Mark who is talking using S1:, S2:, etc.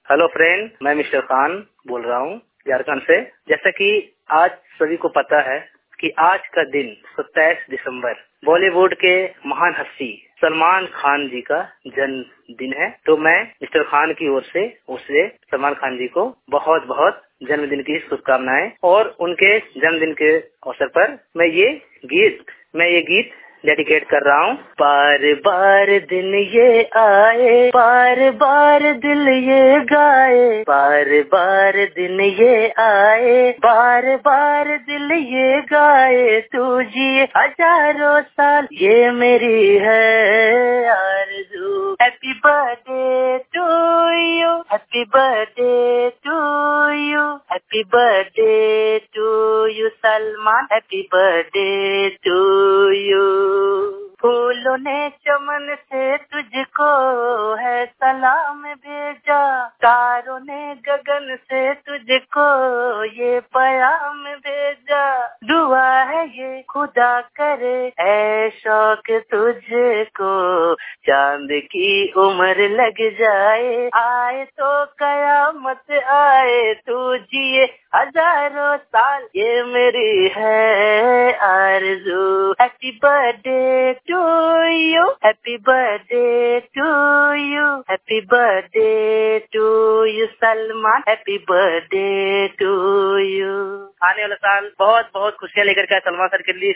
S1: Hello friend, मैं mister Khan बोल रहा हूँ झारखंड से। जैसा कि आज सभी को पता है कि आज का दिन 27 दिसंबर बॉलीवुड के महान हस्ती सलमान खान जी का जन्मदिन है। तो मैं मिस्टर खान की ओर से उसे सलमान खान जी को बहुत बहुत जन्मदिन की शुभकामनाएं। और उनके जन्मदिन के अवसर पर मैं ये गीत डेडिकेट कर रहा हूँ। बार बार दिन ये आए, बार बार दिल ये गाए, बार बार दिन ये आए, बार बार दिल ये गाए, तू जिए हजारों साल ये मेरी है आरज़ू। Happy birthday to you, happy birthday to you, happy birthday to you Salman, happy birthday to you. फूलों ने चमन से तुझको है सलाम भेजा, तारों ने गगन से तुझको ये पैगाम भेजा। दुआ है ये खुदा करे ऐ शौक तुझको, चांद की उम्र लग जाए, आए तो कयामत आए, तू जिए हजारों साल ये मेरी है आरज़ू। Happy birthday to you, happy birthday to you, happy birthday to you Salman, happy birthday to you. आने वाला साल बहुत बहुत खुशियाँ लेकर के सलमान सर के लिए